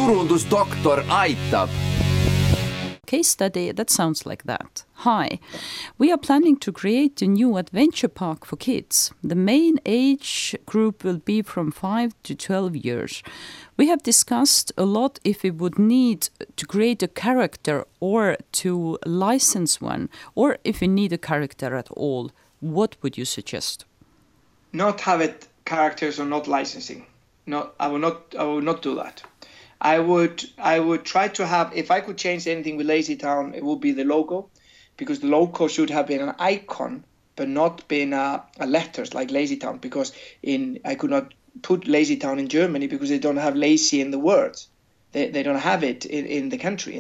turundusdoktor aitab. Case study that sounds like that. Hi, we are planning to create a new adventure park for kids. The main age group will be from 5 to 12 years. We have discussed a lot if we would need to create a character or to license one, or if we need a character at all. What would you suggest? Not have it characters or not licensing. No, I will not do that. I would try to have, if I could change anything with LazyTown, it would be the logo, because the logo should have been an icon, but not been a letters like LazyTown, because I could not put LazyTown in Germany because they don't have lazy in the words. They don't have it in the country.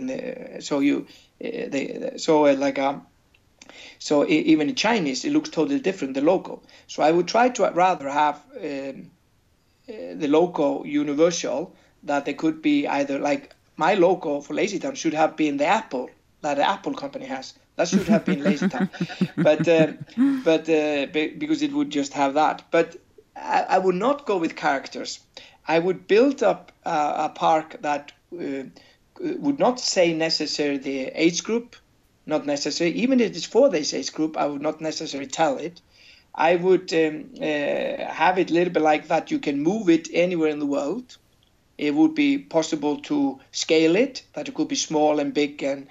So even in Chinese, it looks totally different, the logo. So I would try to rather have the logo universal, that there could be either, like my logo for LazyTown should have been the apple that the Apple company has. That should have been LazyTown, but because it would just have that. But I would not go with characters. I would build up a park that would not say necessarily the age group, not necessary. Even if it's for this age group, I would not necessarily tell it. I would have it a little bit like that. You can move it anywhere in the world. It would be possible to scale it, that it could be small and big and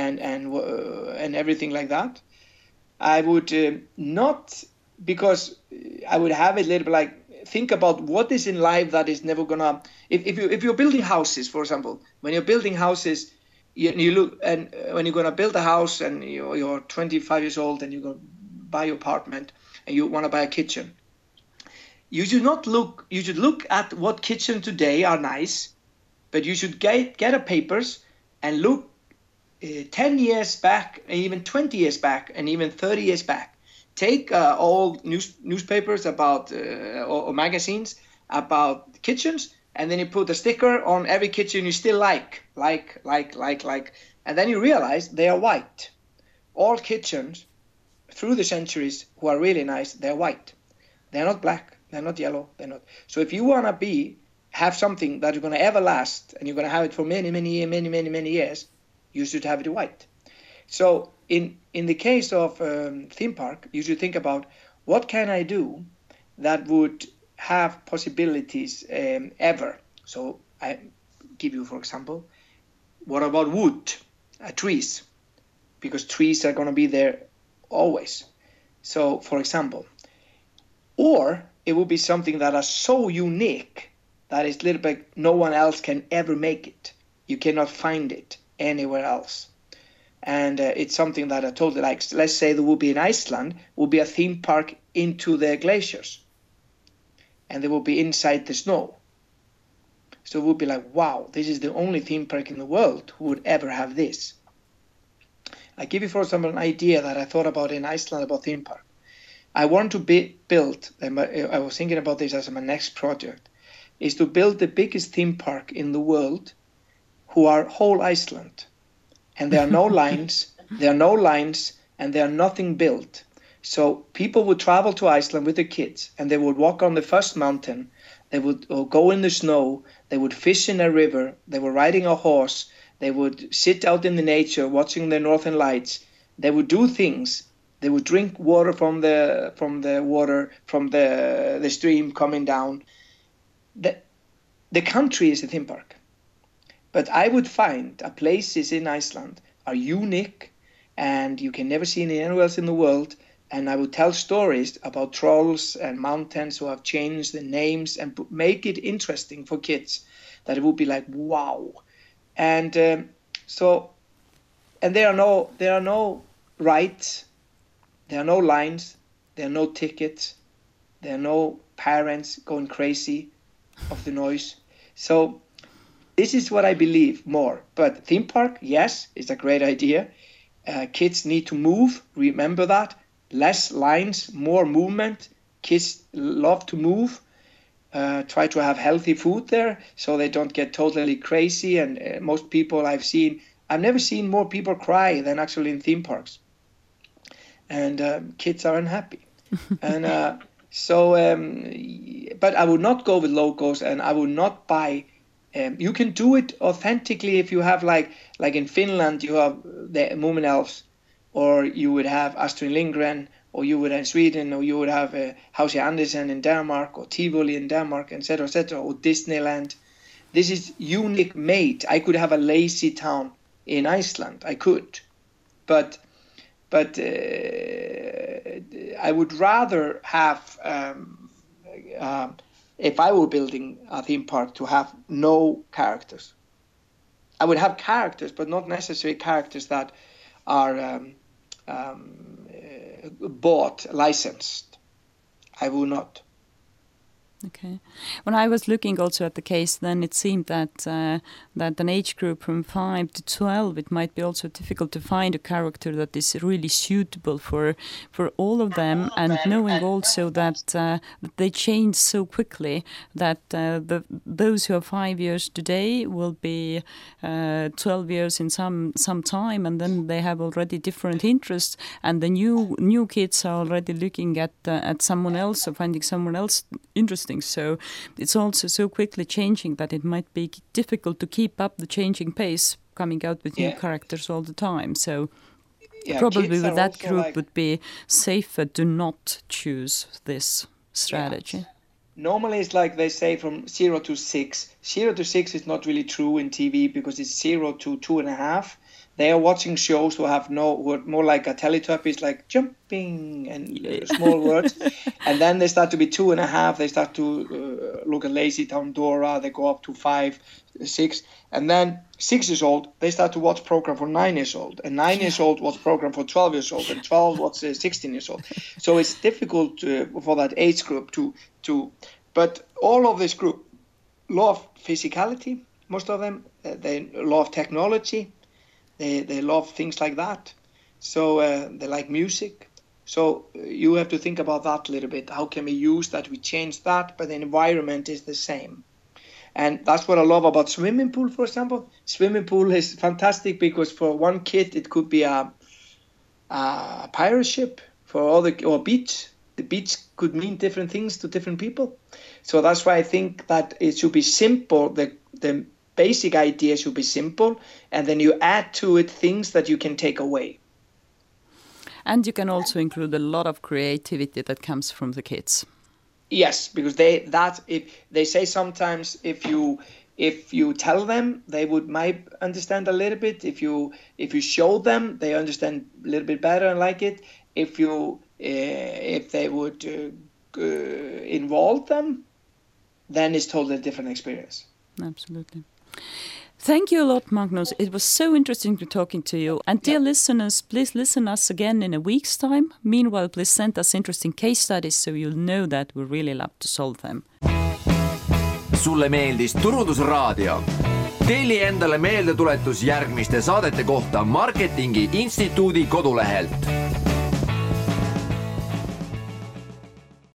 everything like that. I would not, because I would have it a little bit like, think about what is in life that is never gonna. If you're building houses, for example, when you're building houses, you look, and when you're gonna build a house and you're 25 years old and you're gonna buy your apartment and you want to buy a kitchen. You should look at what kitchen today are nice, but you should get a papers and look 10 years back, and even 20 years back, and even 30 years back. Take all newspapers about or magazines about kitchens, and then you put a sticker on every kitchen you still like, and then you realize they are white. All kitchens through the centuries who are really nice, they're white. They're not black. They're not yellow. They're not. So if you want to have something that is going to ever last, and you're going to have it for many years, you should have it white. So in the case of theme park, you should think about, what can I do that would have possibilities ever. So I give you, for example, what about wood, trees? Because trees are going to be there always. So, for example, or it will be something that is so unique that it's a little bit no one else can ever make it. You cannot find it anywhere else. And it's something that I totally like. Let's say there will be in Iceland, will be a theme park into the glaciers. And they will be inside the snow. So it would be like, wow, this is the only theme park in the world who would ever have this. I give you, for example, an idea that I thought about in Iceland about theme park. I want to build, I was thinking about this as my next project, is to build the biggest theme park in the world who are whole Iceland. And there are no lines, and there are nothing built. So people would travel to Iceland with their kids, and they would walk on the first mountain, they would go in the snow, they would fish in a river, they were riding a horse, they would sit out in the nature watching the northern lights, they would do things. They would drink water from the stream coming down. The country is a theme park. But I would find places in Iceland are unique and you can never see anywhere else in the world. And I would tell stories about trolls and mountains who have changed the names and make it interesting for kids, that it would be like, wow. And there are no rights. There are no lines, there are no tickets, there are no parents going crazy of the noise. So this is what I believe more. But theme park, yes, it's a great idea. Kids need to move, remember that. Less lines, more movement. Kids love to move. Try to have healthy food there so they don't get totally crazy. And most people I've never seen more people cry than actually in theme parks. And kids are unhappy. And but I would not go with logos, and I would not buy You can do it authentically if you have like in Finland you have the Moomin Elves, or you would have Astrid Lindgren, or you would have Sweden, or you would have H.C. Andersen in Denmark, or Tivoli in Denmark, etc., or Disneyland. This is unique made. I could have a lazy town in Iceland. I could, but I would rather have, if I were building a theme park, to have no characters. I would have characters, but not necessarily characters that are bought, licensed. I will not. Okay. When I was looking also at the case, then it seemed that that an age group from 5 to 12, it might be also difficult to find a character that is really suitable for all of them, and knowing also that they change so quickly that those who are 5 years today will be 12 years in some time, and then they have already different interests, and the new kids are already looking at someone else or finding someone else interesting. So it's also so quickly changing that it might be difficult to keep up the changing pace, coming out with new characters all the time. So probably with that group would be safer to not choose this strategy. Normally it's like they say from 0 to 6. 0 to 6 is not really true in TV because it's 0 to 2.5. They are watching shows who are more like a Teletubbies, like jumping and small words. And then they start to be 2.5. They start to look at Lazy Town Dora. They go up to 5, 6. And then 6 years old, they start to watch program for 9 years old. And 9 years old watch program for 12 years old. And 12 watch 16 years old. So it's difficult for that age group to. But all of this group love physicality, most of them. They love technology. They love things like that. So they like music. So you have to think about that a little bit. How can we use that? We change that, but the environment is the same. And that's what I love about swimming pool, for example. Swimming pool is fantastic because for one kid, it could be a pirate ship. Or beach. The beach could mean different things to different people. So that's why I think that it should be simple. The basic idea should be simple, and then you add to it things that you can take away. And you can also include a lot of creativity that comes from the kids. Yes, because they say sometimes if you tell them, they might understand a little bit. If you show them, they understand a little bit better and like it. If they would involve them, then it's totally different experience. Absolutely. Thank you a lot, Magnus. It was so interesting to talking to you. And dear listeners, please listen us again in a week's time. Meanwhile, please send us interesting case studies so you'll know that we really love to solve them. Sulle meeldis Turundusraadio? Telli endale meeldetuletus järgmiste saadete kohta Marketingi Instituudi kodulehelt.